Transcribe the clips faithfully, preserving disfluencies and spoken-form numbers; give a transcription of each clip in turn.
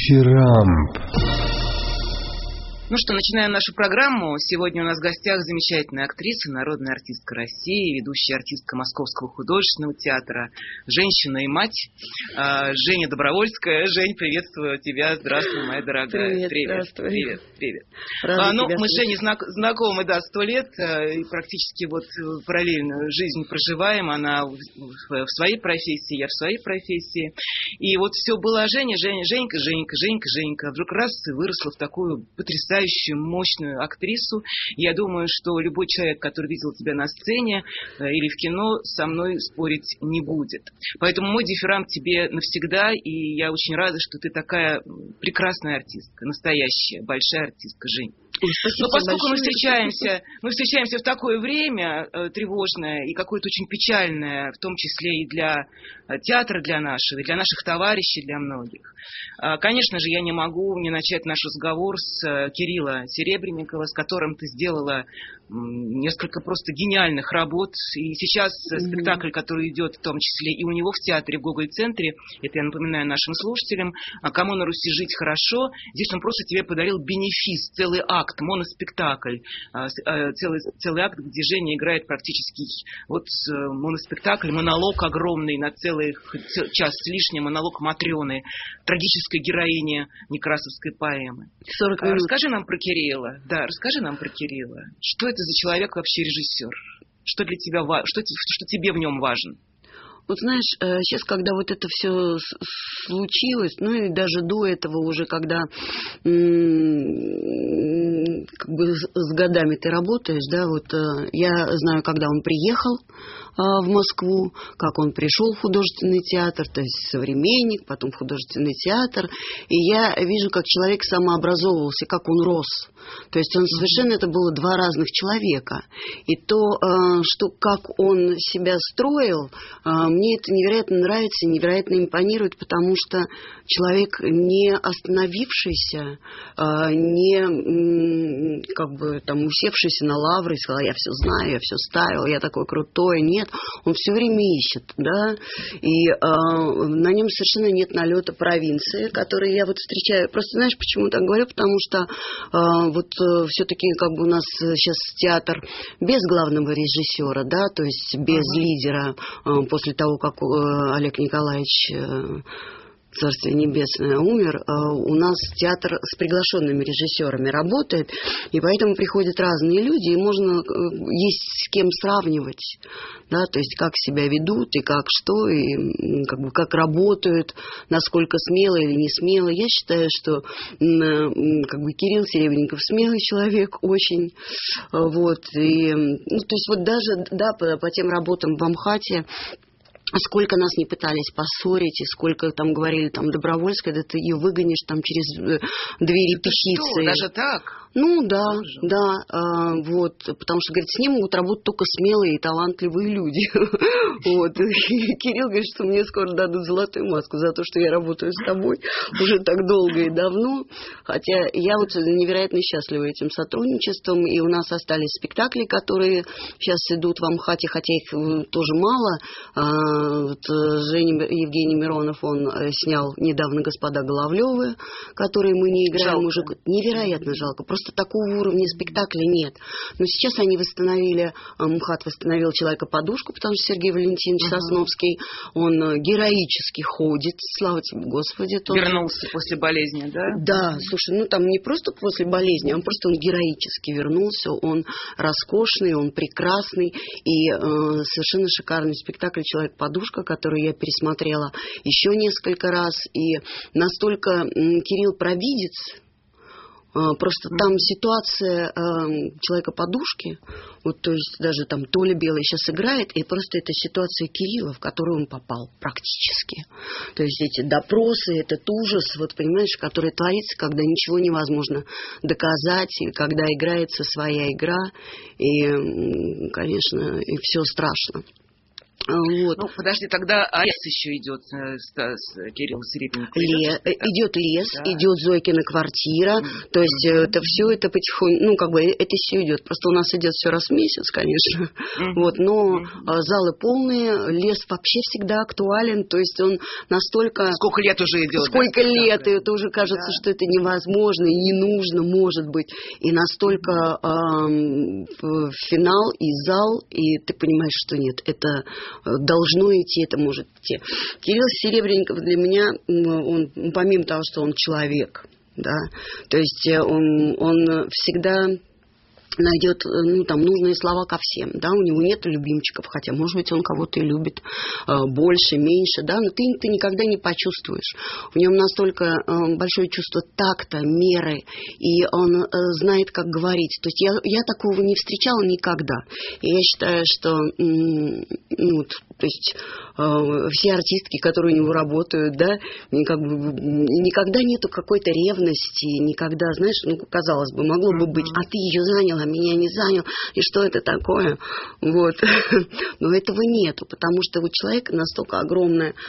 Дифирамб. Ну что, начинаем нашу программу. Сегодня у нас в гостях замечательная актриса, народная артистка России, ведущая артистка Московского художественного театра, женщина и мать Женя Добровольская. Жень, приветствую тебя. Здравствуй, моя дорогая. Привет, привет, здравствуй. Привет, привет. Рада а, ну, тебя мы с слышать. Женей знак, знакомы, да, сто лет, и практически вот параллельно жизнь проживаем. Она в, в своей профессии, я в своей профессии. И вот все было о Жене, Женя, Женька, Женька, Женька, Женька. Вдруг раз и выросла в такую потрясающую, мощную актрису. Я думаю, что любой человек, который видел тебя на сцене э, или в кино, со мной спорить не будет. Поэтому мой дифирамб тебе навсегда, и я очень рада, что ты такая прекрасная артистка, настоящая, большая артистка, Жень. Спасибо. Но поскольку мы большое. встречаемся, мы встречаемся в такое время э, тревожное и какое-то очень печальное, в том числе и для э, театра, для нашего, и для наших товарищей, для многих. Э, конечно же, я не могу не начать наш разговор с э, Кирилла Серебренникова, с которым ты сделала м, несколько просто гениальных работ. И сейчас э, Mm-hmm. спектакль, который идет в том числе и у него в театре, в Гоголь-центре, это я напоминаю нашим слушателям, а «Кому на Руси жить хорошо», здесь он просто тебе подарил бенефис, целый акт, моноспектакль, целый, целый акт, где Женя играет практически вот моноспектакль, монолог огромный на целый час с лишним, монолог Матрёны, трагической героини некрасовской поэмы. сорок минут. Расскажи нам про Кирилла. Да, расскажи нам про Кирилла. Что это за человек вообще режиссер? Что для тебя важно? Что, что тебе в нем важно? Вот знаешь, сейчас, когда вот это все случилось, ну и даже до этого уже, когда м- как бы с годами ты работаешь, да, вот я знаю, когда он приехал в Москву, как он пришел в художественный театр, то есть «Современник», потом в художественный театр, и я вижу, как человек самообразовывался, как он рос. То есть он совершенно, это было два разных человека. И то, что, как он себя строил, мне это невероятно нравится, невероятно импонирует, потому что человек, не остановившийся, не как бы там усевшийся на лавры, сказал, я все знаю, я все ставил, я такой крутой. Нет, он все время ищет, да, и э, на нем совершенно нет налета провинции, который я вот встречаю. Просто знаешь, почему так говорю? Потому что э, вот э, все-таки как бы у нас сейчас театр без главного режиссера, да, то есть без uh-huh. лидера, э, после того, как э, Олег Николаевич э, Царствие Небесное умер, у нас театр с приглашенными режиссерами работает, и поэтому приходят разные люди, и можно есть с кем сравнивать, да, то есть как себя ведут, и как что, и как бы как работают, насколько смело или не смело. Я считаю, что как бы Кирилл Серебренников смелый человек очень, вот, и, ну, то есть вот даже, да, по, по тем работам в Амхате, сколько нас не пытались поссорить, и сколько там говорили, там, Добровольская, да ты ее выгонишь там через две репетиции. Даже так? Ну, да, Боже. да, а, вот, потому что, говорит, с ним могут работать только смелые и талантливые люди. Вот, Кирилл говорит, что мне скоро дадут золотую маску за то, что я работаю с тобой уже так долго и давно, хотя я вот невероятно счастлива этим сотрудничеством, и у нас остались спектакли, которые сейчас идут в Амхате, хотя их тоже мало. Вот Женя, Евгений Миронов, он снял недавно «Господа Головлёвы», которые мы не играем жалко. уже. Невероятно жалко. Просто такого уровня спектакля нет. Но сейчас они восстановили, МХАТ восстановил «Человека-подушку», потому что Сергей Валентинович uh-huh. Сосновский, он героически ходит, слава тебе, Господи. Тот... Вернулся после болезни, да? Да, слушай, ну там не просто после болезни, он просто он героически вернулся, он роскошный, он прекрасный, и э, совершенно шикарный спектакль «Человек-подушка», который я пересмотрела еще несколько раз, и настолько э, Кирилл провидец. Просто там ситуация э, Человека-подушки, вот, то есть даже там Толя Белый сейчас играет, и просто это ситуация Кирилла, в которую он попал практически. То есть эти допросы, этот ужас, вот понимаешь, который творится, когда ничего невозможно доказать, и когда играется своя игра, и, конечно, и все страшно. Вот. Ну, подожди, тогда а лес еще идет с, с Кириллом Серебренниковым. Ле, идет лес, да. Идет Зойкина квартира, mm-hmm. то есть mm-hmm. это все это потихоньку, ну, как бы это все идет. Просто у нас идет все раз в месяц, конечно. Mm-hmm. Вот, но mm-hmm. залы полные, лес вообще всегда актуален, то есть он настолько... Сколько лет уже идет? Сколько да? лет, да. и это уже кажется, да. что это невозможно и не нужно, может быть. И настолько mm-hmm. э, финал и зал, и ты понимаешь, что нет, это... должно идти, это может идти. Кирилл Серебренников для меня, он, помимо того, что он человек, да, то есть он, он всегда найдет, ну, там, нужные слова ко всем, да, у него нет любимчиков, хотя, может быть, он кого-то и любит э, больше, меньше, да, но ты, ты никогда не почувствуешь. В нем настолько э, большое чувство такта, меры, и он э, знает, как говорить. То есть я, я такого не встречала никогда. И я считаю, что, м- ну, то есть э, все артистки, которые у него работают, да, как бы, никогда нету какой-то ревности, никогда, знаешь, ну, казалось бы, могло бы быть, а ты ее заняла, меня не занял, и что это такое? Вот. Но этого нету, потому что у человека настолько огромный э,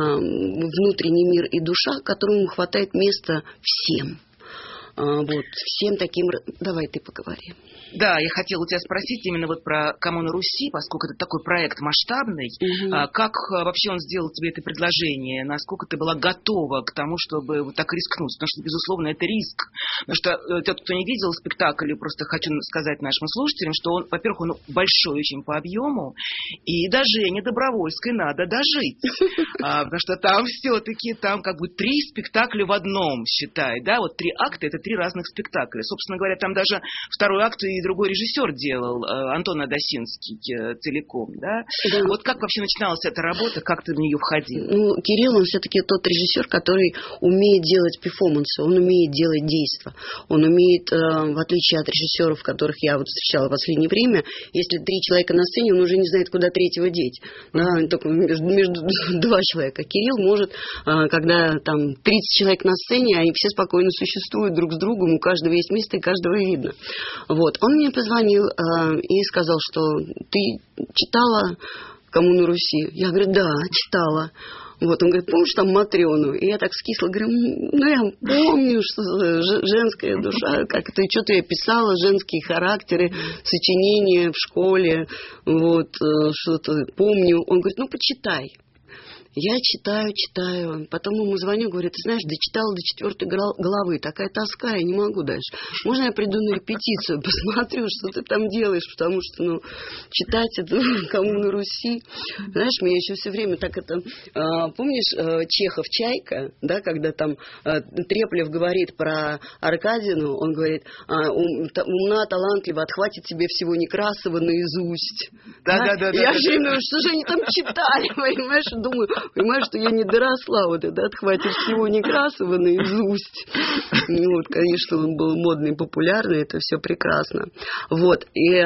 внутренний мир и душа, которому хватает места всем. Э, вот, всем таким... Давай ты поговори. Да, я хотела у тебя спросить именно вот про «Коммуну Руси», поскольку это такой проект масштабный. Угу. А, как вообще он сделал тебе это предложение? Насколько ты была готова к тому, чтобы вот так рискнуть? Потому что, безусловно, это риск. Потому что тот, кто не видел спектакль, просто хочу сказать нашим слушателям, что он, во-первых, он большой очень по объему, и до Жени Добровольской надо дожить. А, потому что там все-таки там как бы три спектакля в одном, считай. Да? Вот три акта – это три разных спектакля. Собственно говоря, там даже второй акт и другой режиссер делал, Антон Адасинский, целиком, да? Да. Вот как вообще начиналась эта работа, как ты в нее входил? Ну, Кирилл, он все-таки тот режиссер, который умеет делать перформансы, он умеет делать действия, он умеет, в отличие от режиссеров, которых я вот встречала в последнее время, если три человека на сцене, он уже не знает, куда третьего деть, да, только между, между два человека. Кирилл может, когда там тридцать человек на сцене, они все спокойно существуют друг с другом, у каждого есть место и каждого видно. Вот. Он мне позвонил э, и сказал, что ты читала «Коммуну Руси»? Я говорю, да, читала. Вот, он говорит, помнишь там Матрёну? И я так скисла, говорю, ну я помню, что женская душа, как это, что-то я писала, женские характеры, сочинения в школе, вот, что-то помню. Он говорит, ну почитай. Я читаю, читаю, потом ему звоню, говорю, ты знаешь, дочитала до четвертой главы, такая тоска, я не могу дальше. Можно я приду на репетицию, посмотрю, что ты там делаешь, потому что, ну, читать это «Коммуну Руси». Знаешь, меня еще все время так это... А, помнишь, а, Чехов «Чайка», да, когда там а, Треплев говорит про Аркадину, он говорит, а, ум, та, умна, талантлива, отхватит себе всего Некрасова наизусть. Да, да, да. да я же думаю, что же они там читали, понимаешь, думаю... Понимаешь, что я не доросла, вот это отхватишь всего Некрасова наизусть. Ну, вот, конечно, он был модный, популярный, это все прекрасно. Вот, и э,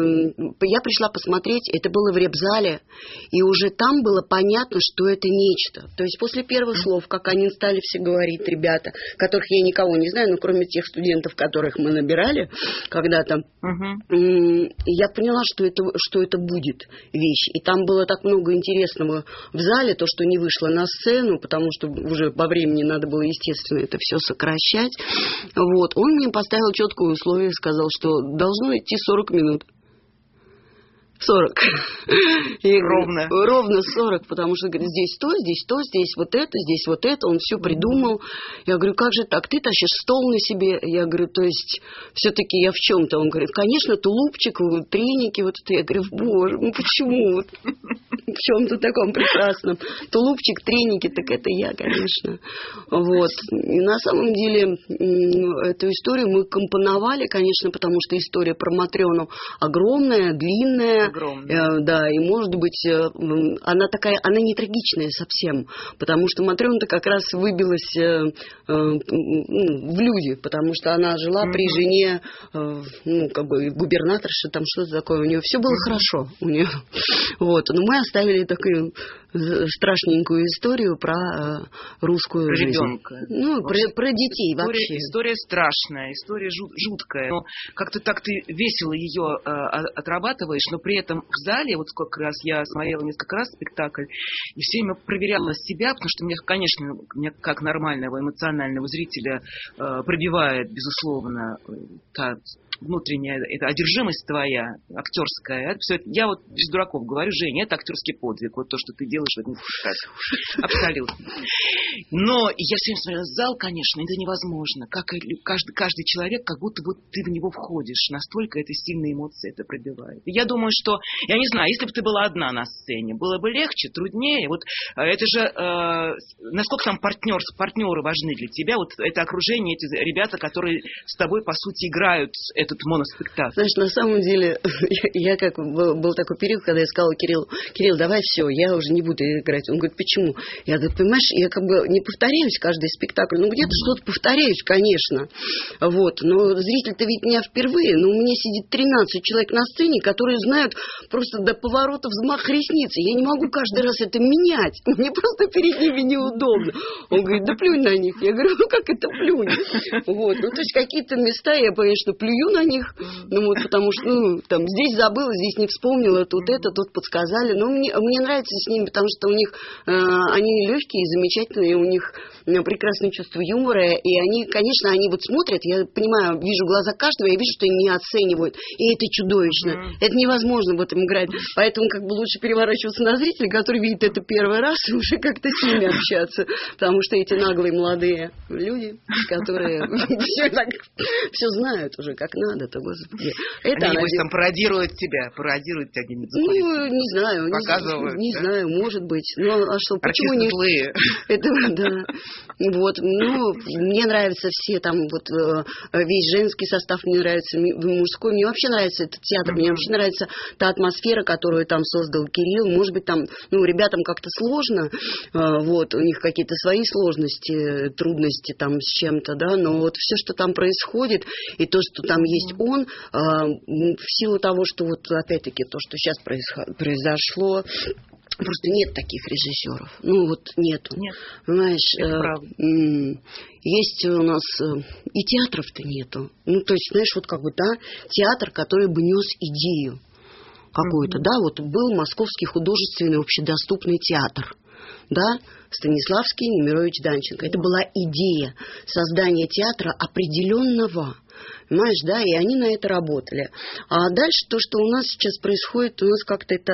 я пришла посмотреть, это было в репзале, и уже там было понятно, что это нечто. То есть после первых слов, как они стали все говорить, ребята, которых я никого не знаю, ну, кроме тех студентов, которых мы набирали когда-то, uh-huh. я поняла, что это, что это будет вещь. И там было так много интересного в зале, то, что не вышло на сцену, потому что уже по времени надо было, естественно, это все сокращать. Вот. Он мне поставил четкое условие, сказал, что должно идти сорок минут. сорок. И ровно. Ровно сорок, потому что, говорит, здесь то, здесь то, здесь вот это, здесь вот это. Он все придумал. Я говорю, как же так? Ты тащишь стол на себе. Я говорю, то есть, все-таки я в чем-то. Он говорит, конечно, тулупчик, треники, вот это. Я говорю, боже, ну почему? В чем-то таком прекрасном. Тулупчик, треники, так это я, конечно. Вот. И на самом деле, эту историю мы компоновали, конечно, потому что история про Матрёну огромная, длинная. Огромная. Да, и может быть, она такая, она не трагичная совсем, потому что Матрёна-то как раз выбилась в люди, потому что она жила mm-hmm. при жене, ну, как бы губернаторши, там что-то такое, у нее все было mm-hmm. хорошо. У нее. Вот. Но мы остались представили такую страшненькую историю про э, русскую про жизнь. Ребенка. Ну, про, про детей история, вообще. История страшная, история жуткая. Но как-то так ты весело ее э, отрабатываешь, но при этом в зале, вот сколько раз я смотрела несколько раз спектакль, и все время проверяла себя, потому что мне, конечно, мне как нормального эмоционального зрителя э, пробивает, безусловно, та внутренняя эта одержимость твоя, актерская. Это все, это, я вот без дураков говорю, Женя, это актерский подвиг, вот то, что ты делаешь в этом спектакле. Абсолютно. Но я все время смотрела, зал, конечно, это невозможно. Как каждый, каждый человек, как будто вот ты в него входишь. Настолько это сильные эмоции это пробивает. И я думаю, что, я не знаю, если бы ты была одна на сцене, было бы легче, труднее. Вот это же, э, насколько там партнер, партнеры важны для тебя, вот это окружение, эти ребята, которые с тобой, по сути, играют этот моноспектакль. Знаешь, на самом деле, я, я как был, был такой период, когда я сказала Кириллу, Кирилл, давай все, я уже не буду играть. Он говорит, почему? Я говорю, понимаешь, я как бы не повторяюсь каждый спектакль, ну где-то что-то повторяюсь, конечно. Вот, но зритель-то ведь меня впервые, но у меня сидит тринадцать человек на сцене, которые знают просто до поворота взмах ресницы. Я не могу каждый раз это менять. Мне просто перед ними неудобно. Он говорит, да плюнь на них. Я говорю, ну как это плюнь? Вот, ну то есть какие-то места я, конечно, плюю на них, ну вот потому что, ну, там, здесь забыла, здесь не вспомнила, тут это, тут подсказали. Но мне, мне нравится с ними, потому что у них, э, они легкие, замечательные, у них прекрасное чувство юмора, и они, конечно, они вот смотрят, я понимаю, вижу глаза каждого, я вижу, что они не оценивают, и это чудовищно, mm-hmm. это невозможно в этом играть, поэтому как бы лучше переворачиваться на зрителя, который видит это первый раз, и уже как-то с ними общаться, потому что эти наглые молодые люди, которые все знают уже, как надо-то, господи. Они, небось, там пародируют тебя, пародируют тебя где-нибудь. Ну, не знаю, показывают, не знаю, может быть, ну, а что, почему не... злые. Это, да. Вот, ну, мне нравятся все там, вот, весь женский состав мне нравится, мужской, мне вообще нравится этот театр, мне вообще нравится та атмосфера, которую там создал Кирилл, может быть, там, ну, ребятам как-то сложно, вот, у них какие-то свои сложности, трудности там с чем-то, да, но вот все, что там происходит, и то, что там есть он, в силу того, что вот, опять-таки, то, что сейчас произошло, просто нет таких режиссеров. Ну, вот нету. Нет. Понимаешь, это э, правда. Есть у нас э, и театров-то нету. Ну, то есть, знаешь, вот как бы, да, театр, который бы нес идею какую-то, mm-hmm. да, вот был Московский художественный общедоступный театр, да, Станиславский, Немирович, Данченко. Это была идея создания театра определенного. Понимаешь, да, и они на это работали. А дальше то, что у нас сейчас происходит, у нас как-то это...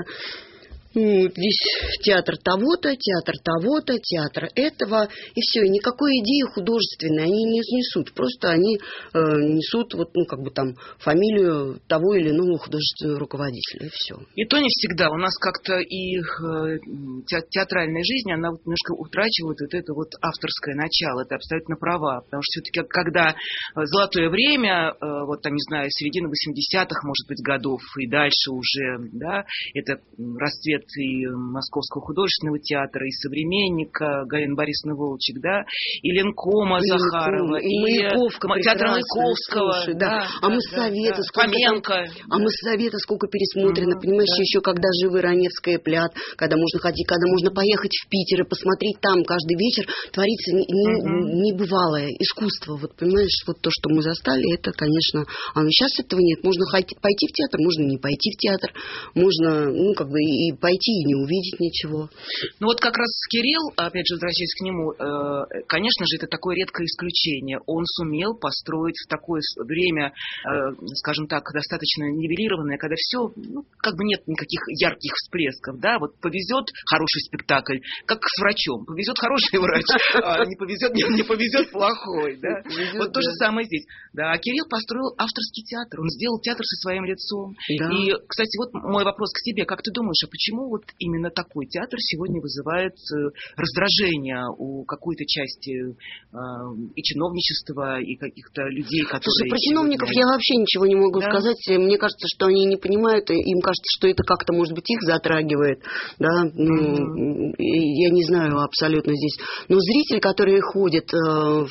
Ну, здесь театр того-то, театр того-то, театр этого, и все. И никакой идеи художественной они не несут. Просто они э, несут, вот, ну, как бы там, фамилию того или иного художественного руководителя, и все. И то не всегда. У нас как-то и э, театральная жизнь, она вот немножко утрачивает вот это вот авторское начало. Это абсолютно права. Потому что все-таки, когда золотое время, э, вот там, не знаю, середина восьмидесятых, может быть, годов и дальше уже, да, это расцвет и Московского художественного театра, и «Современника», Галина Борисовна Волчек, да, и Ленкома и Захарова, и, и Маяковка, театр Маяковского, слушай, да. да, а да, Моссовета, да, сколько Фоменко, там, а Моссовета сколько пересмотрено, угу, понимаешь, да. еще когда живы Раневская пляд, когда можно ходить, когда можно поехать в Питер и посмотреть там каждый вечер, творится не, угу. небывалое искусство, вот понимаешь, вот то, что мы застали, это, конечно, а сейчас этого нет, можно пойти в театр, можно не пойти в театр, можно, ну, как бы и пойти и не увидеть ничего. Ну вот как раз Кирилл, опять же, возвращаясь к нему, конечно же, это такое редкое исключение. Он сумел построить в такое время, скажем так, достаточно нивелированное, когда все, ну, как бы нет никаких ярких всплесков, да, вот повезет хороший спектакль, как с врачом, повезет хороший врач, а не повезет, не, не повезет плохой, да. Повезет, вот да. То же самое здесь. Да, а Кирилл построил авторский театр, он сделал театр со своим лицом. Да. И, кстати, вот мой вопрос к тебе, как ты думаешь, а почему вот именно такой театр сегодня вызывает раздражение у какой-то части э, и чиновничества, и каких-то людей, которые... Слушай, про чиновников сегодня... я вообще ничего не могу да? сказать. Мне кажется, что они не понимают, им кажется, что это как-то, может быть, их затрагивает. Да? Ну, mm-hmm. Я не знаю абсолютно здесь. Но зритель, который ходит э,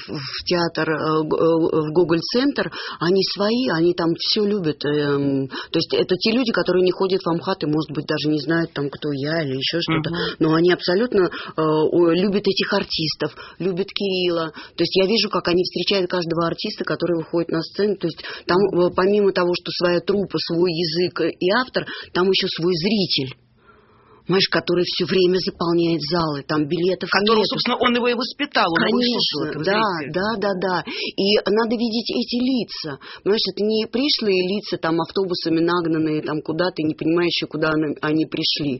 в театр, э, в Гоголь-центр, они свои, они там все любят. Э, то есть это те люди, которые не ходят в Амхат и, может быть, даже не знают там там, кто я или еще что-то, Uh-huh. но они абсолютно э, любят этих артистов, любят Кирилла. То есть я вижу, как они встречают каждого артиста, который выходит на сцену. То есть там э, помимо того, что своя труппа, свой язык и автор, там еще свой зритель. Понимаешь, который все время заполняет залы, там билетов Которого, нет. собственно, он его и воспитал. Он Конечно, его да, да, да, да. И надо видеть эти лица. Понимаешь, это не пришлые лица, там, автобусами нагнанные там куда-то, не понимающие, куда они пришли.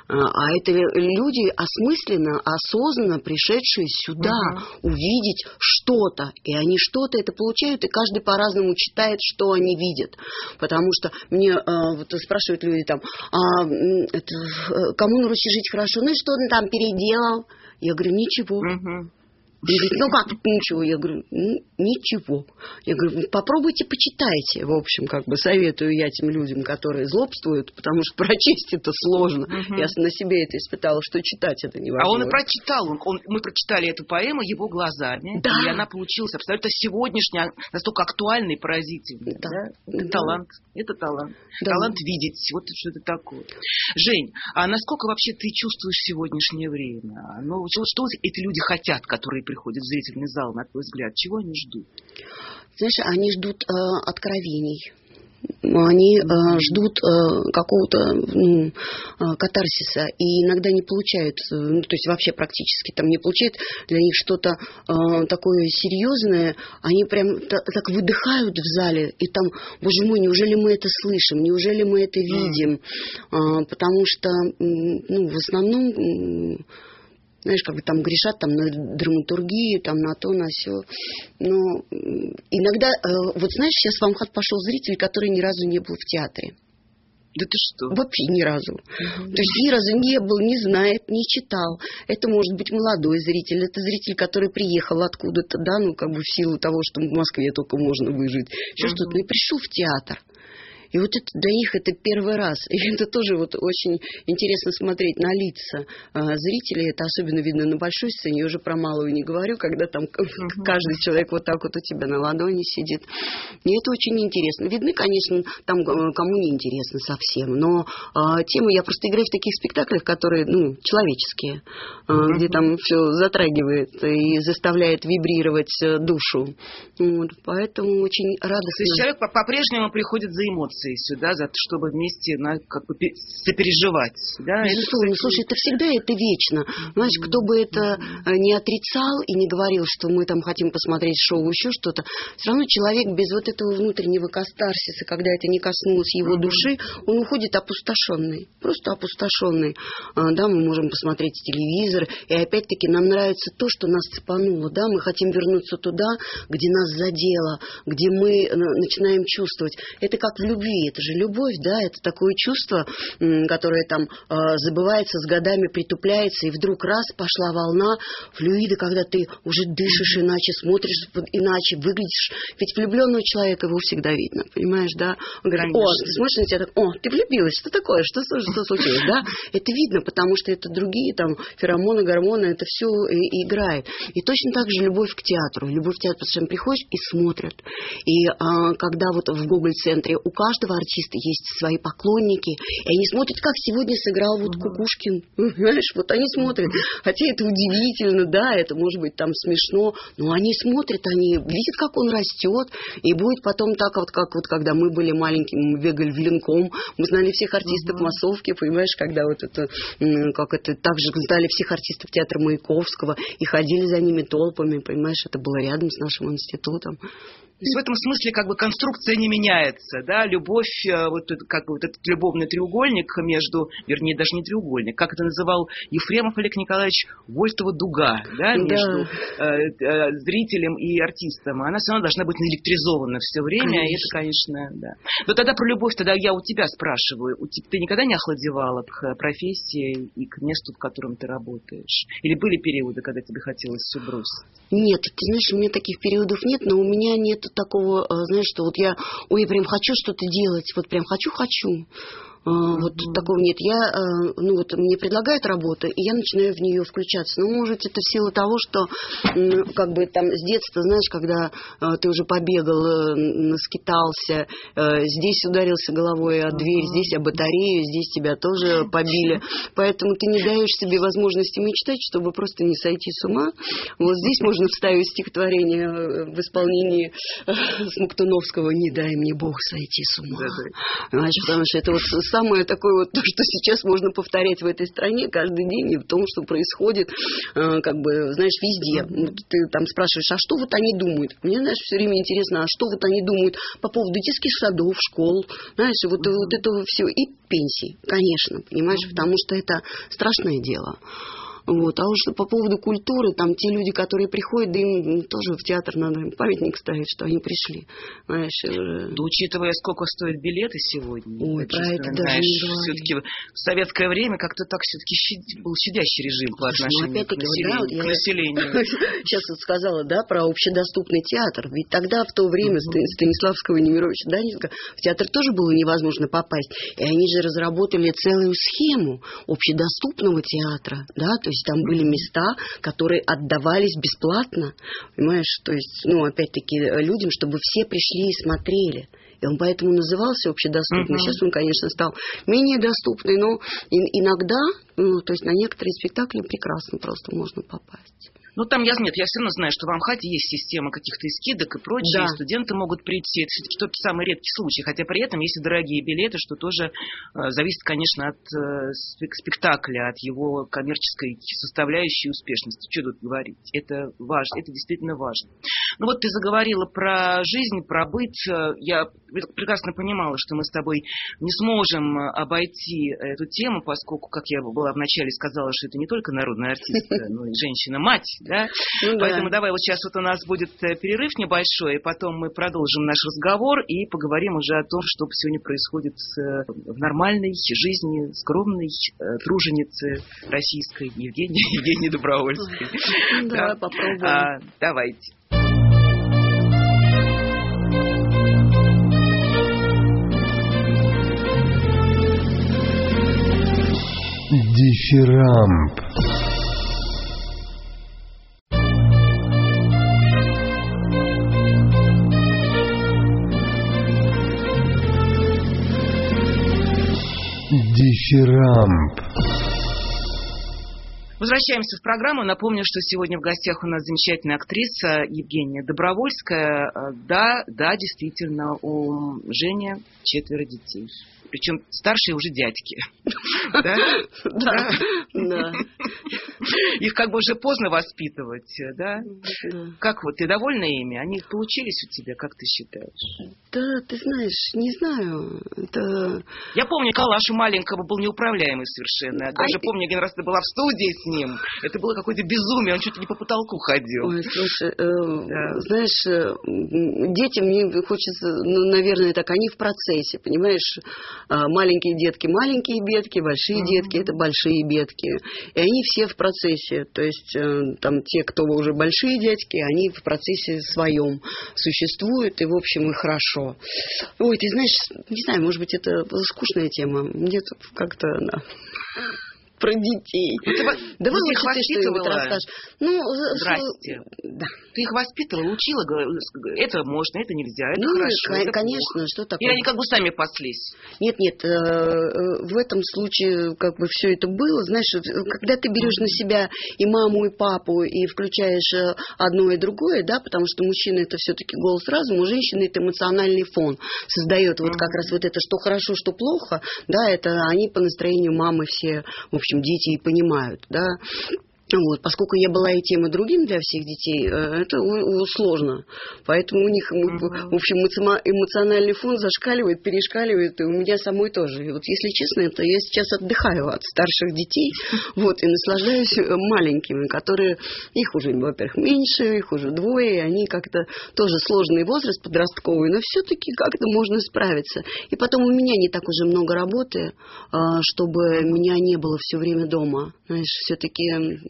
А это люди осмысленно, осознанно пришедшие сюда uh-huh. увидеть что-то. И они что-то это получают, и каждый по-разному читает, что они видят. Потому что мне вот спрашивают люди там, а, это, кому на Руси жить хорошо? Ну и что он там переделал? Я говорю, ничего. Uh-huh. Он говорит, ну как тут ничего? Я говорю, ну, ничего. Я говорю, попробуйте, почитайте. В общем, как бы советую я тем людям, которые злобствуют, потому что прочесть это сложно. Uh-huh. Я на себе это испытала, что читать это невозможно. А он и прочитал. Он, он, мы прочитали эту поэму его глазами, да. И она получилась абсолютно сегодняшняя, настолько актуальной, поразительной. Да. Да? Это да. талант. Это талант. Да. Талант видеть. Вот что это такое. Жень, а насколько вообще ты чувствуешь сегодняшнее время? Ну, что, что эти люди хотят, которые приходят в зрительный зал, на твой взгляд? Чего они ждут? Знаешь, они ждут э, откровений. Они э, ждут э, какого-то ну, э, катарсиса и иногда не получают, э, ну, то есть вообще практически там не получают для них что-то э, такое серьезное. Они прям та, так выдыхают в зале, и там, боже мой, неужели мы это слышим, неужели мы это видим? Э, потому что, ну, в основном... Знаешь, как бы там грешат там, на драматургию, там, на то, на сё. Но иногда, э, вот знаешь, сейчас в Амхат пошел зритель, который ни разу не был в театре. Да ты что? Вообще ни разу. Uh-huh. То есть ни разу не был, не знает, не читал. Это может быть молодой зритель, это зритель, который приехал откуда-то, да, ну, как бы в силу того, что в Москве только можно выжить. Еще uh-huh. что-то. И пришел в театр. И вот это для них это первый раз. И это тоже вот очень интересно смотреть на лица а, зрителей. Это особенно видно на большой сцене. Я уже про малую не говорю, когда там uh-huh. каждый человек вот так вот у тебя на ладони сидит. И это очень интересно. Видны, конечно, там кому не интересно совсем. Но а, темы я просто играю в таких спектаклях, которые, ну, человеческие, а, uh-huh. где там все затрагивает и заставляет вибрировать душу. Вот, поэтому очень радостно. То есть человек по-прежнему приходит за эмоциями сюда, за, чтобы вместе на, как бы сопереживать. Да? Безусловно. Это, слушай, это всегда это вечно. Знаешь, mm-hmm. кто бы это не отрицал и не говорил, что мы там хотим посмотреть шоу, еще что-то, все равно человек без вот этого внутреннего катарсиса, когда это не коснулось его mm-hmm. души, он уходит опустошенный. Просто опустошенный. А, да, мы можем посмотреть телевизор, и опять-таки нам нравится то, что нас цепануло. Да? Мы хотим вернуться туда, где нас задело, где мы начинаем чувствовать. Это как в любви. Это же любовь, да, это такое чувство, которое там э, забывается с годами, притупляется, и вдруг раз пошла волна флюида, когда ты уже дышишь иначе, смотришь иначе, выглядишь. Ведь влюбленного человека его всегда видно, понимаешь, да? Он говорит, о, ты смотришь на тебя так, о, ты влюбилась, что такое, что, что случилось, да? Это видно, потому что это другие там феромоны, гормоны, это все и, и играет. И точно так же любовь к театру. Любовь к театру, потому что приходишь и смотрят. И э, когда вот в Гоголь-центре у каждого артиста есть свои поклонники, и они смотрят, как сегодня сыграл вот uh-huh. Кукушкин. Знаешь, вот они смотрят. Хотя это удивительно, да, это может быть там смешно, но они смотрят, они видят, как он растет, и будет потом так вот, как вот когда мы были маленькими, мы бегали в Ленком, мы знали всех артистов uh-huh. массовки, понимаешь, когда вот это, как это, также знали всех артистов театра Маяковского и ходили за ними толпами, понимаешь, это было рядом с нашим институтом. То есть в этом смысле как бы конструкция не меняется, да, любовь, вот как бы вот этот любовный треугольник между, вернее, даже не треугольник, как это называл Ефремов Олег Николаевич, Вольтова дуга, да, между да. Э, э, зрителем и артистом, она все равно должна быть наэлектризована все время, конечно. И это, конечно, да. Но тогда про любовь, тогда я у тебя спрашиваю, у тебя, ты никогда не охладевала к профессии и к месту, в котором ты работаешь? Или были периоды, когда тебе хотелось все бросить? Нет, ты знаешь, у меня таких периодов нет, но у меня нет такого, знаешь, что вот я, ой, я прям хочу что-то делать, вот прям хочу-хочу. Вот mm-hmm. такого нет. Я, ну вот мне предлагают работу, и я начинаю в нее включаться. Ну, может, это в силу того, что как бы там с детства, знаешь, когда ты уже побегал, наскитался, здесь ударился головой о дверь, mm-hmm. здесь о батарею, здесь тебя тоже побили. Поэтому ты не даешь себе возможности мечтать, чтобы просто не сойти с ума. Вот здесь можно вставить стихотворение в исполнении Смоктуновского «Не дай мне Бог сойти с ума». Понимаешь, потому что это вот самое такое вот то, что сейчас можно повторять в этой стране каждый день, и в том, что происходит, э, как бы, знаешь, везде. Вот ты там спрашиваешь, а что вот они думают? Мне, знаешь, все время интересно, а что вот они думают по поводу детских садов, школ, знаешь, вот, вот этого всего. И пенсий, конечно, понимаешь, потому что это страшное дело. Вот. А уж по поводу культуры, там те люди, которые приходят, да им тоже в театр надо памятник ставить, что они пришли. Знаешь, да, учитывая, сколько стоят билеты сегодня. Ой, про это знаешь, даже все-таки в советское время как-то так все-таки щад... был щадящий режим по отношению ну, к населению. Да, к населению. Сейчас вот сказала, да, про общедоступный театр. Ведь тогда, в то время, mm-hmm. Станиславского и Немировича Данинского, в театр тоже было невозможно попасть. И они же разработали целую схему общедоступного театра, да, то есть там были места, которые отдавались бесплатно, понимаешь, то есть, ну, опять-таки, людям, чтобы все пришли и смотрели. И он поэтому назывался общедоступный. Uh-huh. Сейчас он, конечно, стал менее доступный, но иногда, ну, то есть на некоторые спектакли прекрасно просто можно попасть. Ну, там, я, нет, я все равно знаю, что в Амхате есть система каких-то скидок и прочее, да. и студенты могут прийти. Это все-таки тот самый редкий случай. Хотя при этом есть и дорогие билеты, что тоже э, зависит, конечно, от э, спектакля, от его коммерческой составляющей успешности. Что тут говорить? Это важно, это действительно важно. Ну, вот ты заговорила про жизнь, про быт. Я прекрасно понимала, что мы с тобой не сможем обойти эту тему, поскольку, как я была вначале сказала, что это не только народная артистка, но и женщина-мать. Да? Ну, поэтому да. Давай вот сейчас вот у нас будет перерыв небольшой, и потом мы продолжим наш разговор и поговорим уже о том, что сегодня происходит в нормальной жизни скромной труженицы российской Евгении, Евгении Добровольской. Давай попробуем. Давайте. Дифирамб. Дифирамб. Возвращаемся в программу. Напомню, что сегодня в гостях у нас замечательная актриса Евгения Добровольская. Да, да, действительно, у Жени четверо детей. Причем старшие уже дядьки. Да? Да. Да. Их как бы уже поздно воспитывать, да? Как вот, ты довольна ими? Они получились у тебя, как ты считаешь? Да, ты знаешь, не знаю. Это... Я помню, Николаша маленького был неуправляемый совершенно. Даже а... помню, один раз ты была в студии с ним. Это было какое-то безумие, он чуть ли не по потолку ходил. Ой, слушай, э, да. знаешь, э, детям мне хочется, ну, наверное, так, они в процессе, понимаешь? Маленькие детки, маленькие бедки, большие mm-hmm. детки, это большие бедки. И они все в процессе. То есть там те, кто уже большие дядьки, они в процессе своем существуют, и, в общем, и хорошо. Ой, ты знаешь, не знаю, может быть, это скучная тема. Мне тут как-то... Да. Про детей. Ты, Давай ты их воспитывала? Ну, Здрасте. Да. Ты их воспитывала, учила, это можно, это нельзя, это ну, хорошо, это конечно, плохо. Что такое? Или они как бы сами паслись? Нет, нет, в этом случае как бы все это было. Знаешь, когда ты берешь на себя и маму, и папу, и включаешь одно и другое, да, потому что мужчина это все-таки голос разума, у женщины это эмоциональный фон создает вот как раз вот это, что хорошо, что плохо, да, это они по настроению мамы все, в общем, дети и понимают, да. Вот, поскольку я была и тем, и другим для всех детей, это сложно. Поэтому у них, в общем, эмоциональный фон зашкаливает, перешкаливает, и у меня самой тоже. И вот, если честно, это я сейчас отдыхаю от старших детей, вот, и наслаждаюсь маленькими, которые, их уже, во-первых, меньше, их уже двое, и они как-то тоже сложный возраст подростковый, но все-таки как-то можно справиться. И потом у меня не так уже много работы, чтобы меня не было все время дома. Знаешь, все-таки...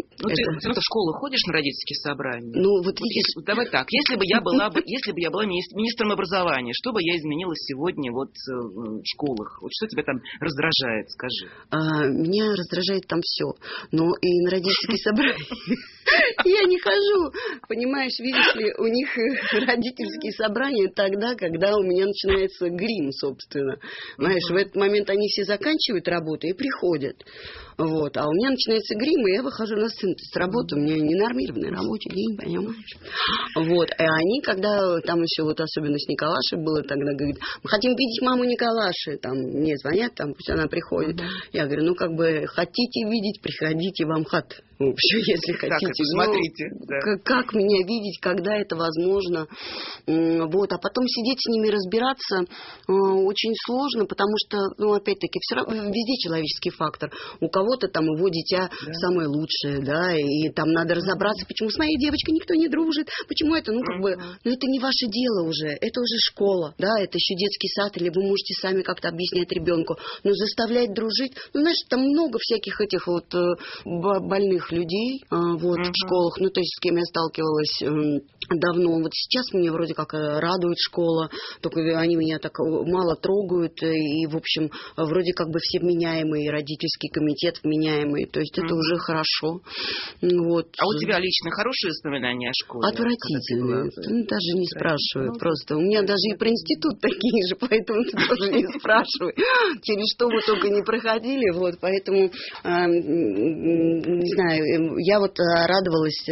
Ну, это... ты все равно в школу ходишь на родительские собрания? Ну, вот, вот видишь... Если, давай так, если бы я была, если бы я была министром образования, что бы я изменила сегодня вот в школах? Вот что тебя там раздражает, скажи? А, меня раздражает там все. Но и на родительские собрания я не хожу. Понимаешь, видишь ли, у них родительские собрания тогда, когда у меня начинается грим, собственно. Знаешь, в этот момент они все заканчивают работу и приходят. Вот. А у меня начинается грим, и я выхожу на сцену. То есть работа у меня ненормированный рабочий день, понимаешь? Вот. И они, когда там еще вот особенно с Николашей было, тогда говорят, мы хотим видеть маму Николаши. Там мне звонят, там пусть она приходит. Uh-huh. Я говорю, ну как бы хотите видеть, приходите в Амхат. Вообще, если хотите. Так, смотрите. Ну, да. как, как меня видеть, когда это возможно. Вот. А потом сидеть с ними разбираться очень сложно, потому что, ну, опять-таки, все равно везде человеческий фактор. У кого-то там его дитя да. самое лучшее, да, и там надо разобраться, почему с моей девочкой никто не дружит, почему это, ну, как бы, ну, это не ваше дело уже, это уже школа, да, это еще детский сад, или вы можете сами как-то объяснять ребенку, но заставлять дружить, ну, знаешь, там много всяких этих вот больных людей, вот, uh-huh. в школах, ну, то есть с кем я сталкивалась давно, вот сейчас мне вроде как радует школа, только они меня так мало трогают, и, в общем, вроде как бы все вменяемые, родительский комитет вменяемый, то есть uh-huh. это уже хорошо. Вот. А у тебя лично хорошие воспоминания о школе? Отвратительные, ну, даже не спрашиваю, просто. У меня даже и про институт такие же, поэтому ты тоже не спрашивай, через что вы только не проходили, вот, поэтому, не знаю, я вот радовалась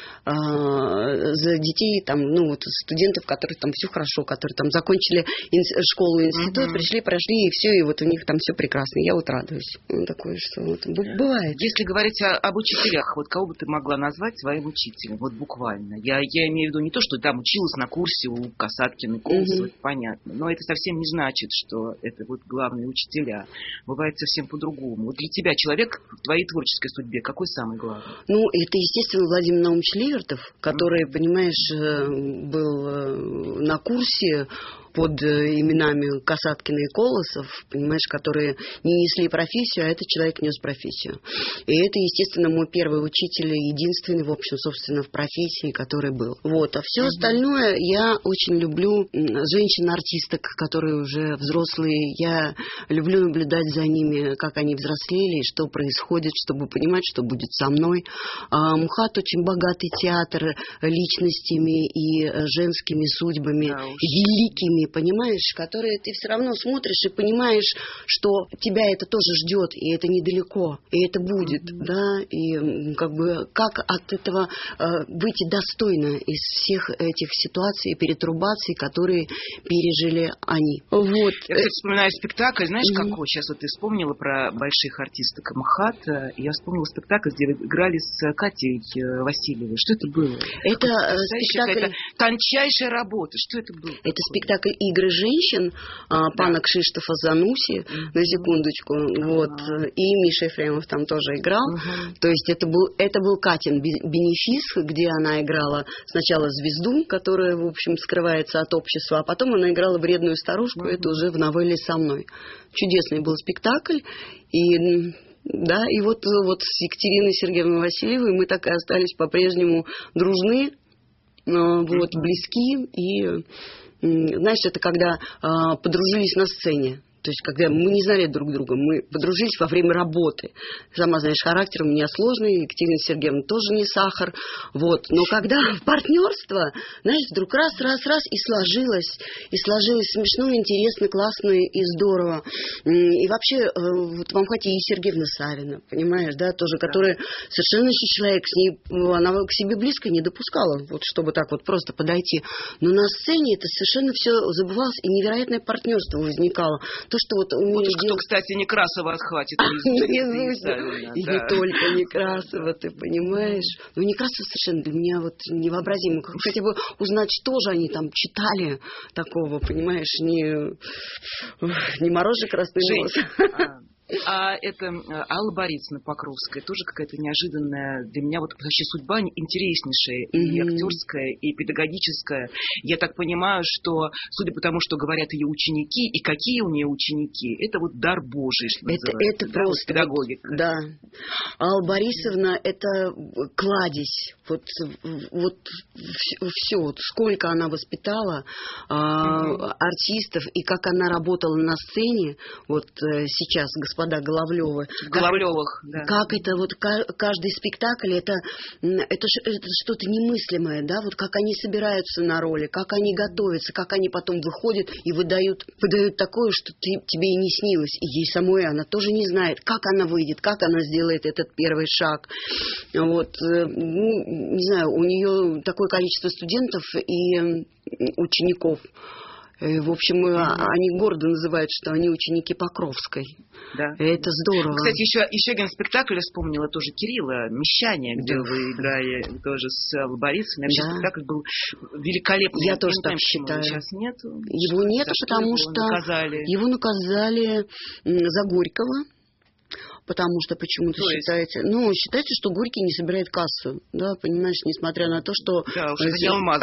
за детей, там, ну, вот студентов, которые там все хорошо, которые там закончили школу, институт, uh-huh. пришли, прошли, и все, и вот у них там все прекрасно. Я вот радуюсь. Ну, такое, что вот, бывает. Если говорить о, об учителях, вот кого бы ты могла назвать своим учителем, вот буквально. Я, я имею в виду не то, что там училась на курсе у Касаткиной, Колосовой, uh-huh. понятно, но это совсем не значит, что это вот главные учителя. Бывает совсем по-другому. Вот для тебя человек в твоей творческой судьбе какой самый главный? Ну, это, естественно, Владимир Наумович Левертов, который, uh-huh. понимаешь, был на курсе под именами Касаткина и Колосов, понимаешь, которые не несли профессию, а этот человек нес профессию. И это, естественно, мой первый учитель, единственный, в общем, собственно, в профессии, который был. Вот. А все mm-hmm. остальное я очень люблю женщин-артисток, которые уже взрослые. Я люблю наблюдать за ними, как они взрослели, что происходит, чтобы понимать, что будет со мной. А МХАТ очень богатый театр личностями и женскими судьбами, да, великими, понимаешь, которые ты все равно смотришь и понимаешь, что тебя это тоже ждет, и это недалеко, и это будет, mm-hmm. да, и как бы как от этого э, выйти достойно из всех этих ситуаций, перетрубаций, которые пережили они. Вот. Я, кстати, вспоминаю спектакль, знаешь, mm-hmm. какой? Сейчас вот ты вспомнила про больших артисток МХАТ, я вспомнила спектакль, где играли с Катей Васильевой. Что это было? Это спектакль... Это тончайшая работа. Что это было? Это спектакль «Игры женщин» да. пана Кшиштофа Зануси, mm-hmm. на секундочку, mm-hmm. вот, и Миша Ефремов там тоже играл, mm-hmm. то есть это был, это был Катин бенефис, где она играла сначала звезду, которая, в общем, скрывается от общества, а потом она играла вредную старушку, mm-hmm. это уже в новелле «Со мной». Чудесный был спектакль, и... Да, и вот, вот с Екатериной Сергеевной Васильевой мы так и остались по-прежнему дружны, вот, близки, и, знаешь, это когда а, подружились на сцене. То есть, когда мы не знали друг друга, мы подружились во время работы. Сама знаешь, характер у меня сложный, Екатерина Сергеевна тоже не сахар. Вот. Но когда в партнерство, знаешь, вдруг раз, раз, раз, и сложилось. И сложилось смешно, интересно, классно и здорово. И вообще, вот в Амхате и Сергеевна Савина, понимаешь, да, тоже, которая совершенно человек, с ней, она к себе близко не допускала, вот, чтобы так вот просто подойти. Но на сцене это совершенно все забывалось, и невероятное партнерство возникало. То, что вот умеет вот уж делать... кто, кстати, Некрасова отхватит. И не только Некрасова, ты понимаешь. Но Некрасова совершенно для меня вот невообразимо. Хотя бы узнать, что же они там читали такого, понимаешь, не, не морожи красный нос. А это Алла Борисовна Покровская, тоже какая-то неожиданная для меня вот вообще судьба интереснейшая, и mm-hmm. актерская, и педагогическая. Я так понимаю, что, судя по тому, что говорят ее ученики, и какие у нее ученики, это вот дар Божий, что это, называется. Это да, просто вот педагогика. Вот, да. Алла Борисовна, это кладезь. Вот, вот все, вот сколько она воспитала mm-hmm. артистов, и как она работала на сцене, вот сейчас, господа Головлёвы. Головлёвых, да. Как это вот каждый спектакль, это, это, это что-то немыслимое, да, вот как они собираются на роли, как они готовятся, как они потом выходят и выдают, выдают такое, что ты, тебе и не снилось. И ей самой она тоже не знает, как она выйдет, как она сделает этот первый шаг. Вот, ну, не знаю, у нее такое количество студентов и учеников. В общем, mm-hmm. они гордо называют, что они ученики Покровской. Да. Это здорово. Кстати, еще, еще один спектакль я вспомнила тоже Кирилла «Мещане», где да. вы играли тоже с Аллой Борисовной. Вообще да. спектакль был великолепный. Я, я тоже так считаю. Сейчас нет. Его нет, потому что, его наказали. его наказали за Горького. Потому что почему-то То считаете... есть... Ну, считайте, что Горький не собирает кассу, да, понимаешь, несмотря на то, что... Да, уж это не алмаз.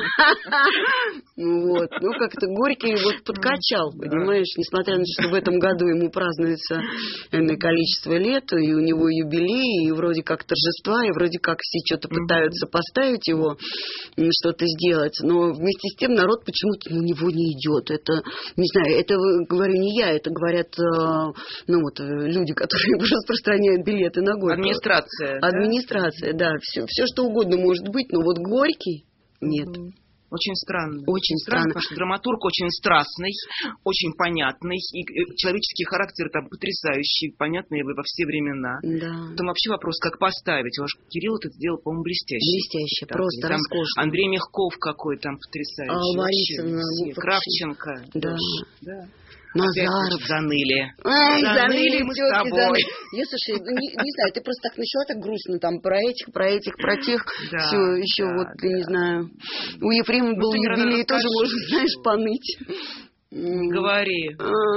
Вот, ну, как-то Горький вот подкачал, понимаешь, несмотря на то, что в этом году ему празднуется энное количество лет, и у него юбилей, и вроде как торжества, и вроде как все что-то пытаются поставить его, что-то сделать, но вместе с тем народ почему-то на него не идет. Это, не знаю, это говорю не я, это говорят, ну, вот, люди, которые распространяют билеты на Горького. Администрация. Администрация, да. да все, все что угодно может быть, но вот Горький нет. Очень странно. Очень странно. Потому что драматург очень страстный, очень понятный, и человеческий характер там потрясающий, понятный во все времена. Да. Потом вообще вопрос, как поставить. Ваш Кирилл это сделал, по-моему, блестяще. Блестяще, так, просто там роскошно. Андрей Мягков какой там потрясающий. Алла Борисовна. Кравченко. Да. да. Назаров. Заныли. Ай, заныли, заныли мы с тобой. Заныли. Я, слушай, не, не знаю, ты просто так начала так грустно, там, про этих, про этих, про тех. Да, все, еще да, вот, да. не знаю. У Ефрема был ну, юбилей, тоже можно, знаешь, поныть. Не говори.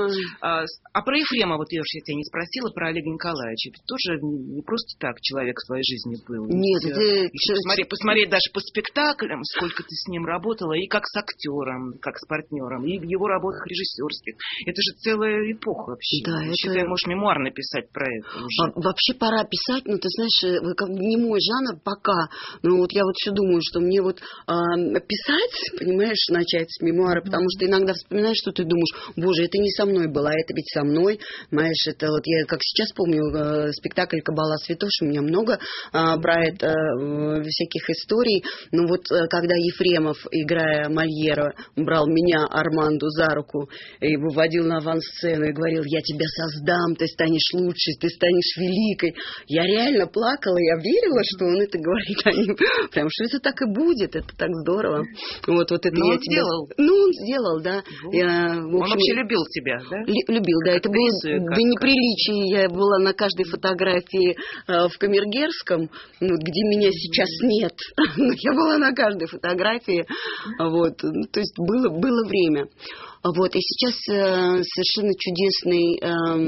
А, а про Ефрема, вот я уж я тебя не спросила, про Олега Николаевича. Ведь тоже не просто так человек в твоей жизни был. Нет, Ведь, это... еще посмотри, посмотри даже по спектаклям, сколько ты с ним работала, и как с актером, как с партнером, и в его работах режиссерских. Это же целая эпоха вообще. Да, это... Считай, можешь мемуар написать про это уже. А, вообще пора писать, но ты знаешь, как не мой жанр пока. Ну вот я вот все думаю, что мне вот а, писать, понимаешь, начать с мемуара, mm-hmm. потому что иногда вспоминаешь, что ты думаешь, боже, это не со мной было, а это ведь со мной, знаешь, это вот я как сейчас помню э, спектакль «Кабала Святош», у меня много э, про это э, всяких историй, но вот э, когда Ефремов, играя Мольера, брал меня, Арманду, за руку и выводил на авансцену и говорил, я тебя создам, ты станешь лучшей, ты станешь великой, я реально плакала, я верила, что он это говорит, они, прям, что это так и будет, это так здорово. Вот, вот это но я он тебя... сделал. Ну, он сделал, да. Вот. Я, в общем, он вообще любил тебя, да? Любил, да. Это было как, до неприличия. Я была на каждой фотографии э, в Камергерском, ну, где меня сейчас нет. Я была на каждой фотографии. Вот. Ну, то есть было, было время. Вот, и сейчас э, совершенно чудесный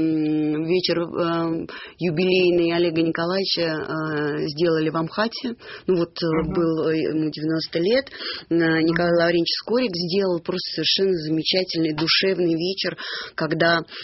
э, вечер э, юбилейный Олега Николаевича э, сделали в Амхате. Ну вот uh-huh. был ему девяносто лет. Э, Николай Лаврентьевич Скорик сделал просто совершенно замечательный душевный вечер, когда э,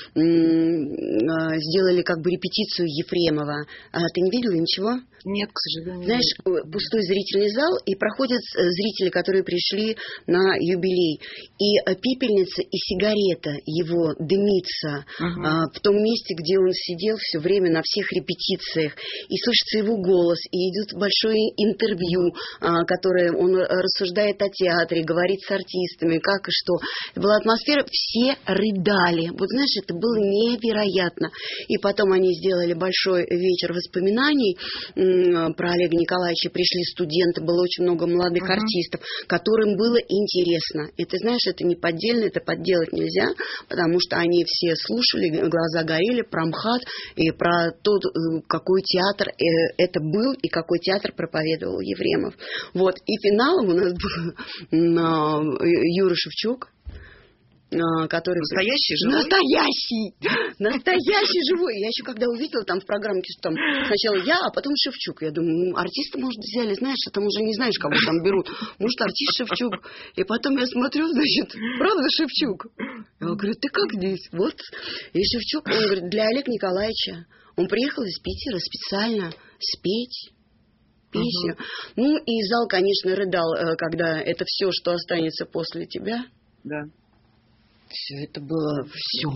э, сделали как бы репетицию Ефремова. А ты не видела ничего? Нет, к сожалению. Знаешь, пустой зрительный зал, и проходят зрители, которые пришли на юбилей. И пепельница и сигарета его дымится uh-huh. а, в том месте, где он сидел все время на всех репетициях. И слышится его голос, и идет большое интервью, а, которое он рассуждает о театре, говорит с артистами, как и что. Это была атмосфера, все рыдали. Вот знаешь, это было невероятно. И потом они сделали большой вечер воспоминаний про Олега Николаевича, пришли студенты, было очень много молодых uh-huh. артистов, которым было интересно. И ты знаешь, это не поддельно, это подделать нельзя, потому что они все слушали, глаза горели про МХАТ и про тот, какой театр это был и какой театр проповедовал Ефремов. Вот. И финалом у нас был Юра Шевчук. который... Настоящий живой? Настоящий! Настоящий живой! Я еще когда увидела там в программке, что там сначала я, а потом Шевчук. Я думаю, ну, артиста, может, взяли, знаешь, а там уже не знаешь, кого там берут. Может, артист Шевчук. И потом я смотрю, значит, правда Шевчук? Я говорю, ты как здесь? Вот. И Шевчук, он говорит, для Олега Николаевича. Он приехал из Питера специально спеть песню. Угу. Ну, и зал, конечно, рыдал, когда это все, что останется после тебя. Да. Все это было все.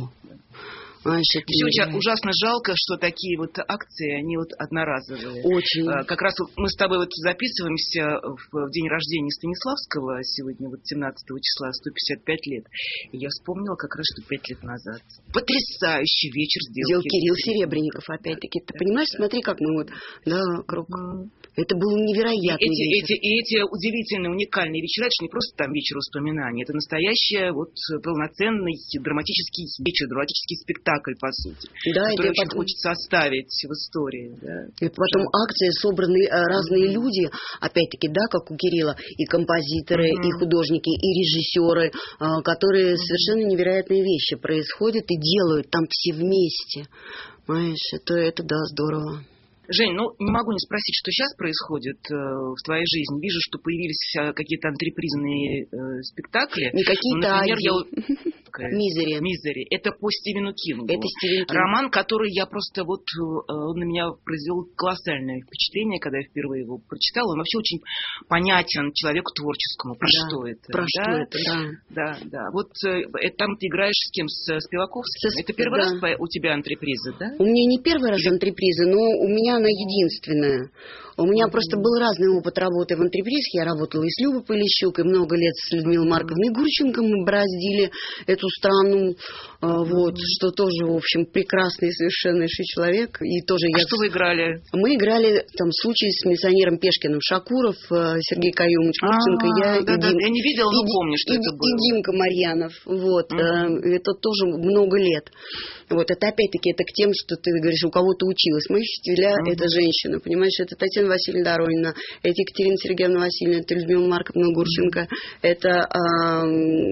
Знаешь, это все очень ужасно жалко, что такие вот акции, они вот одноразовые. Очень. Как раз мы с тобой вот записываемся в день рождения Станиславского, сегодня вот семнадцатого числа, сто пятьдесят пять лет. И я вспомнила как раз, что пять лет назад. Потрясающий вечер сделал Кирилл, Кирилл Серебренников, опять-таки. Ты да, понимаешь, да. Смотри, как мы вот, да, круг. Mm. Это был невероятный и эти, вечер. Эти, и эти удивительные, уникальные вечера, это же не просто там вечер воспоминаний, это настоящий вот полноценный драматический вечер, драматический спектакль, по сути, да, который очень потом... хочется оставить в истории. Да. И потом Жаль. акции, собраны разные mm-hmm. люди, опять-таки, да, как у Кирилла, и композиторы, mm-hmm. и художники, и режиссеры, которые mm-hmm. совершенно невероятные вещи происходят и делают там все вместе. Понимаешь, это, это да, здорово. Жень, ну не могу не спросить, что сейчас происходит э, в твоей жизни. Вижу, что появились э, какие-то антрепризные э, спектакли. Не какие-то, ну, например, я... Мизери. Мизери. Это по Стивену Кингу. Это Стивен Кинг. Роман, который я просто вот... Он на меня произвел колоссальное впечатление, когда я впервые его прочитала. Он вообще очень понятен человеку творческому. Про да, что это? Про да? что это, да. Да, да. Вот э, там ты играешь с кем? С Спиваковским? С... Это первый да. раз у тебя антреприза, да? У меня не первый раз антреприза, но у меня она единственная. У меня mm-hmm. просто был разный опыт работы в антрепризе. Я работала и с Любой Полищук, и много лет с Людмилой Марковной Гурченко. Мы бороздили эту страну. Mm-hmm. Вот, что тоже, в общем, прекрасный, совершеннейший человек. И тоже а я... что вы играли? Мы играли там случай с миссионером Пешкиным. Шакуров, Сергей Каюмович Гурченко, я да, и да, Дим... Я не видела, но и, помню, что и, это было. И Димка Марьянов. Вот. Mm-hmm. Это тоже много лет. Вот, это опять-таки это к тем, что ты говоришь, у кого ты училась. Мои учителя mm-hmm. это женщина, понимаешь, это Татьяна Васильевна Доронина, это Екатерина Сергеевна Васильевна, это Людмила Марковна Гурченко, mm-hmm. это э,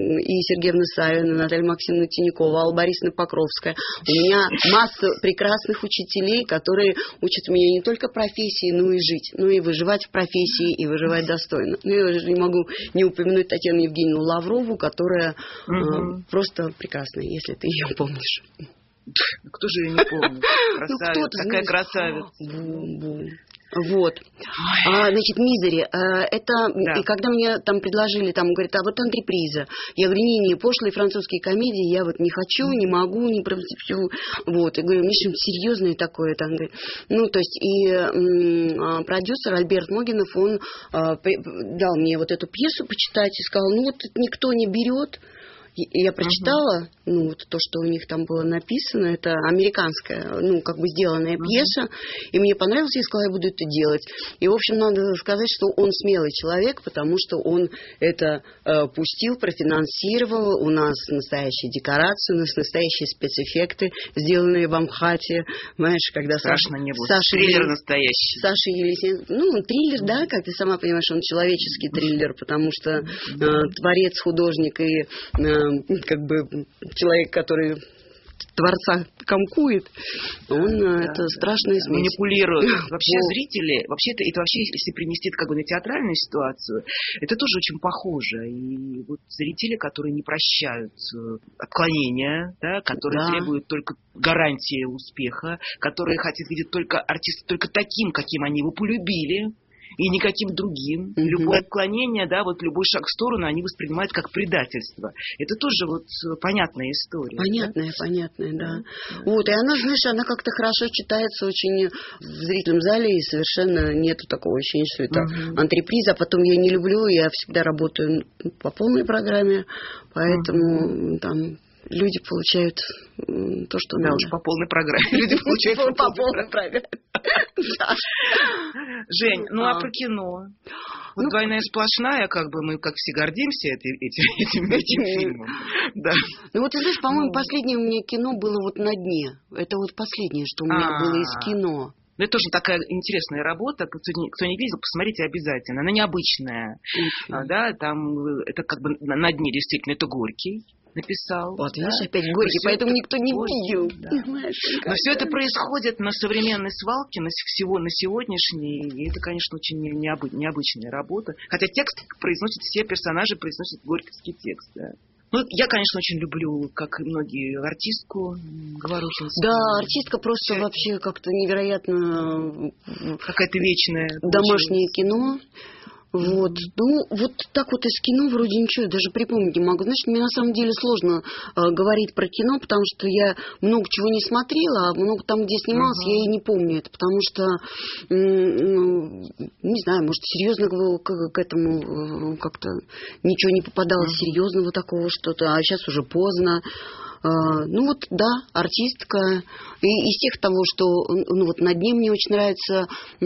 и Сергеевна Савина, Наталья Максимовна Тинякова, Алла Борисовна Покровская. У меня масса прекрасных учителей, которые учат меня не только профессии, но и жить, но и выживать в профессии, и выживать достойно. Ну, я уже не могу не упомянуть Татьяну Евгеньевну Лаврову, которая mm-hmm. э, просто прекрасная, если ты ее помнишь. Кто же ее не помнит? Красавица, ну, такая красавица. Вот. А, значит, Мизери. А, это, да. И когда мне там предложили, там, говорят, а вот антреприза. Я говорю, не-не, пошлые французские комедии я вот не хочу, не могу, не пропущу. Вот. И говорю, мне что-нибудь серьезное такое. Там, говорит. Ну, то есть, и м, продюсер Альберт Могинов, он а, дал мне вот эту пьесу почитать и сказал, ну, вот никто не берет. И я прочитала, uh-huh. ну, вот то, что у них там было написано, это американская, ну, как бы сделанная uh-huh. пьеса, и мне понравилось, я сказала, я буду это делать. И, в общем, надо сказать, что он смелый человек, потому что он это э, пустил, профинансировал, у нас настоящие декорации, у нас настоящие спецэффекты, сделанные в Амхате, знаешь, когда Страшно Саша... не будет. Саша триллер Ел... настоящий. Саша Елисеев, ну, триллер, да, как ты сама понимаешь, он человеческий триллер, потому что э, творец, художник и э, как бы человек, который творца комкует, он да, это страшная да, смесь. Манипулирует. Вообще зрители, вообще это, это вообще, если принести это как бы на театральную ситуацию, это тоже очень похоже. И вот зрители, которые не прощают отклонения, да, которые да. требуют только гарантии успеха, которые хотят видеть только артиста только таким, каким они его полюбили, и никаким другим. Mm-hmm. Любое отклонение, да, вот любой шаг в сторону они воспринимают как предательство. Это тоже вот понятная история. Понятная, да? понятная, да. Mm-hmm. Вот, и она, знаешь, она как-то хорошо читается очень в зрительном зале, и совершенно нету такого ощущения, что это mm-hmm. антреприза. А потом я не люблю, я всегда работаю по полной программе, поэтому mm-hmm. там... Люди получают то, что да, надо. уж по полной программе. Люди получают по полной программе. Жень, ну а про кино? Вот «Двойная сплошная», как бы мы, как все, гордимся этим фильмом. Ну вот ты знаешь, по-моему, последнее у меня кино было вот «На дне». Это вот последнее, что у меня было из кино. Но это тоже такая интересная работа. Кто не, кто не видел, посмотрите обязательно. Она необычная. А, да, там это как бы на дне действительно это Горький написал. Вот, да? видишь, опять Горький, поэтому никто не видел. Да. Но все это происходит на современной свалке, на всего на сегодняшний, и это, конечно, очень необы, необычная работа. Хотя текст произносят все персонажи, произносят горьковский текст, да. Ну, я, конечно, очень люблю, как и многие, артистку Говорухинскую. Да, артистка просто Все... вообще как-то невероятно... Какая-то вечная. Домашнее кино. Вот, ну, вот так вот из кино вроде ничего, даже припомнить не могу. Знаешь, мне на самом деле сложно э, говорить про кино, потому что я много чего не смотрела, а много там, где снималась, uh-huh. я и не помню это, потому что, э, э, не знаю, может, серьезно к, к этому э, как-то ничего не попадалось, uh-huh. серьезного такого что-то, а сейчас уже поздно. Uh, ну вот, да, артистка. И из тех того, что, ну вот на дне мне очень нравится uh,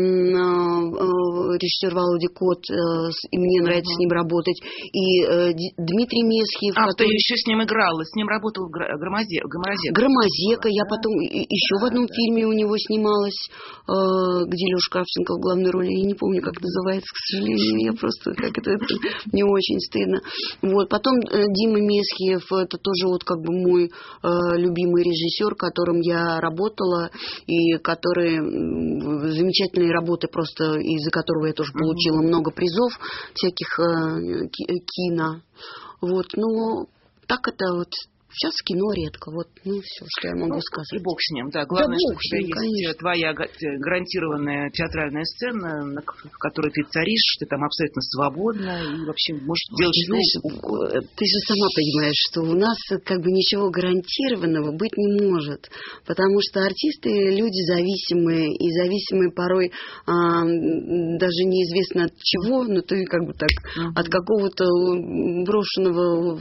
uh, режиссер Володя Кот, uh, и мне нравится uh-huh. с ним работать. И uh, Дмитрий Месхиев. А, который... ты еще с ним играла, с ним работал Громозека. Громозека. Я да? потом еще да, в одном да. фильме у него снималась, uh, где Леша Кравченко в главной роли. Я не помню, как называется, к сожалению. Я просто, как это, это мне очень стыдно. Вот, потом uh, Дима Месхиев, это тоже вот как бы мой любимый режиссер, которым я работала, и который замечательные работы просто, из-за которого я тоже получила mm-hmm. много призов всяких э, кино. Вот, но так это вот сейчас кино редко. Вот, ну, все, что я могу ну, сказать. И бог с ним, да. Главное, да, что у тебя есть конечно. Твоя гарантированная театральная сцена, в которой ты царишь, ты там абсолютно свободна и вообще можешь делать что угодно. Ты же сама понимаешь, что у нас как бы ничего гарантированного быть не может. Потому что артисты люди зависимые, и зависимые порой а, даже неизвестно от чего, но ты как бы так uh-huh. от какого-то брошенного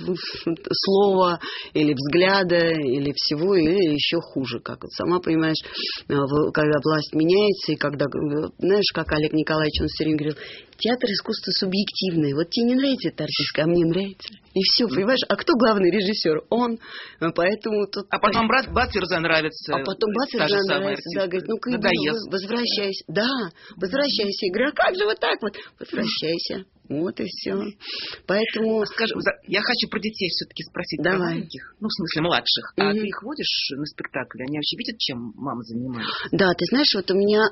слова или взгляда, или всего, или еще хуже, как вот сама понимаешь, когда власть меняется, и когда, знаешь, как Олег Николаевич, он все время говорил, театр искусства субъективный, вот тебе не нравится эта артистка, а мне нравится. И все, понимаешь, а кто главный режиссер? Он, поэтому тут... А потом брат Батверза нравится. А потом Батверза нравится, да, говорит, ну-ка, возвращайся. Да, возвращайся. Я говорю, а как же вот так вот? Возвращайся. Вот и все. Поэтому... Скажи, я хочу про детей все-таки спросить. Давай. Про маленьких, ну, в смысле, младших. А mm-hmm. ты их водишь на спектакль? Они вообще видят, чем мама занимается? Да, ты знаешь, вот у меня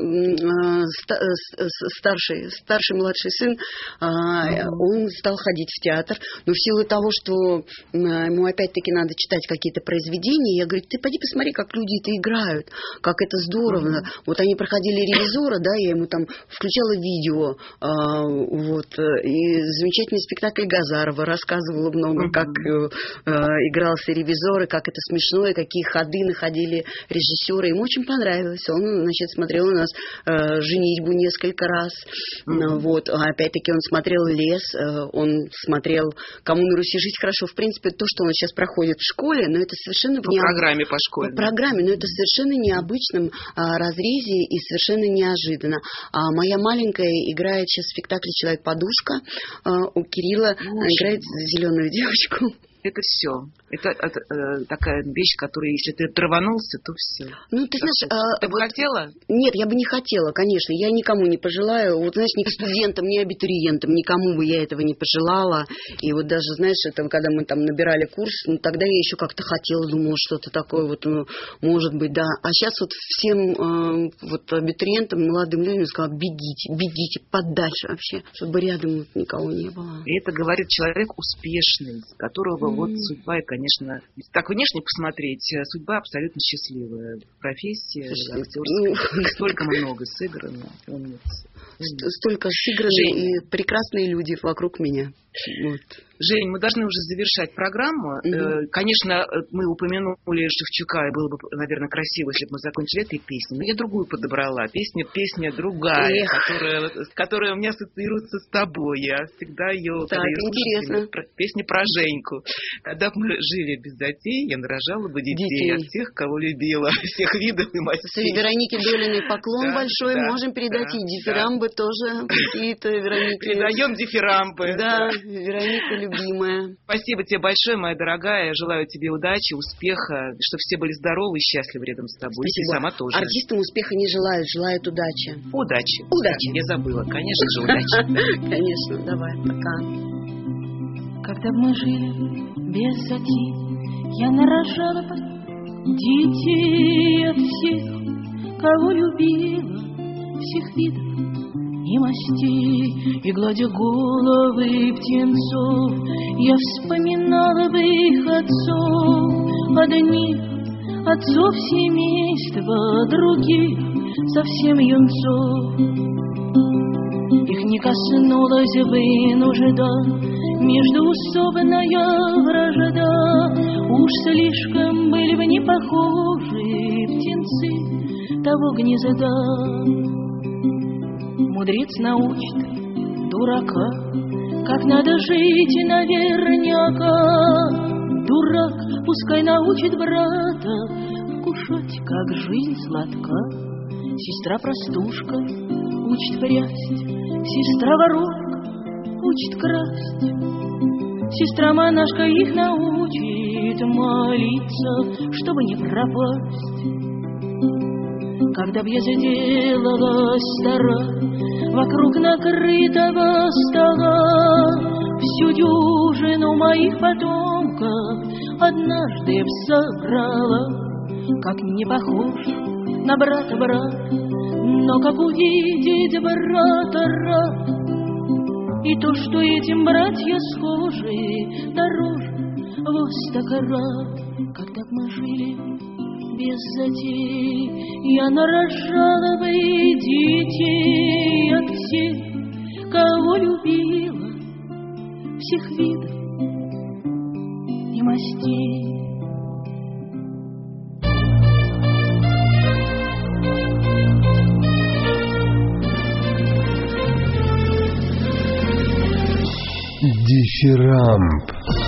а, а, старший, старший младший сын, а, mm-hmm. он стал ходить в театр, но в силу того, что ему опять-таки надо читать какие-то произведения, я говорю, ты пойди посмотри, как люди это играют, как это здорово. Mm-hmm. Вот они проходили «Ревизора», да, я ему там включала видео, а, вот, и замечательный спектакль Газарова, рассказывала много, mm-hmm. как э, игрался «Ревизор», и как это смешно, и какие ходы находили режиссеры. Ему очень понравилось. Он, значит, смотрел у нас э, «Женитьбу» несколько раз. Mm-hmm. Вот. А опять-таки он смотрел «Лес», э, он смотрел «Кому на Руси жить хорошо». В принципе, то, что он сейчас проходит в школе, но это совершенно... По необ... программе по школе. По программе, но это совершенно необычном а, разрезе и совершенно неожиданно. А моя маленькая играет сейчас в спектакле «Человек-подушка». А, у Кирилла Очень играет зеленую девочку. Это все. Это, это э, такая вещь, которая, если ты траванулся, то все. Ну, ты знаешь... А, ты бы вот, хотела? Нет, я бы не хотела, конечно. Я никому не пожелаю. Вот, знаешь, ни студентам, ни абитуриентам, никому бы я этого не пожелала. И вот даже, знаешь, это, когда мы там набирали курс, ну, тогда я еще как-то хотела, думала, что-то такое вот, ну, может быть, да. А сейчас вот всем э, вот абитуриентам, молодым людям сказала, бегите, бегите подальше вообще, чтобы рядом вот никого не было. И это говорит человек успешный, которого mm-hmm. вот судьба, и, конечно, так внешне посмотреть, судьба абсолютно счастливая. Профессия, актерская, ну, столько много сыграно. Столько сыграно, и прекрасные люди вокруг меня. Вот. Жень, мы должны уже завершать программу. Mm-hmm. Конечно, мы упомянули Шевчука, и было бы, наверное, красиво, если бы мы закончили этой песней. Но я другую подобрала. Песня, песня другая, которая, которая у меня ассоциируется с тобой. Я всегда ее... Так, интересно. Про, песня про Женьку. Когда бы мы жили без детей, я нарожала бы детей, детей. От тех, кого любила, всех видов и мастей. Веронике Долиной поклон да, большой. Да, можем передать да, и дифирамбы да. тоже. Какие-то Вероники. Передаем дифирамбы. Да, Вероника любимая. Спасибо тебе большое, моя дорогая. Желаю тебе удачи, успеха, чтобы все были здоровы и счастливы рядом с тобой. Спасибо. И ты сама тоже. Артистам успеха не желают, желают удачи. Удачи. Удачи. Я забыла, конечно же, удачи. Конечно, давай, пока. Когда мы жили без затей, я нарожала детей от всех, кого любила, всех видов и мастей, и гладя головы птенцов, я вспоминала бы их отцов, одних отцов семейства, других совсем юнцов. Их не коснулась бы нужда, междуусобная вражда, уж слишком были бы не похожи птенцы того гнезда. Мудрец научит дурака, как надо жить наверняка. Дурак пускай научит брата вкушать, как жизнь сладка. Сестра-простушка учит прясть, сестра-воровка учит красть, сестра-монашка их научит молиться, чтобы не пропасть. Когда б я заделалась стара вокруг накрытого стола, всю дюжину моих потомков однажды б собрала, как не похож на брата брат, но как увидеть брата рад. И то, что этим братья схожи, дороже во сто крат. Когда б мы жили без затей, я нарожала бы детей от всех, кого любила, всех видов и мастей. Дифирамб.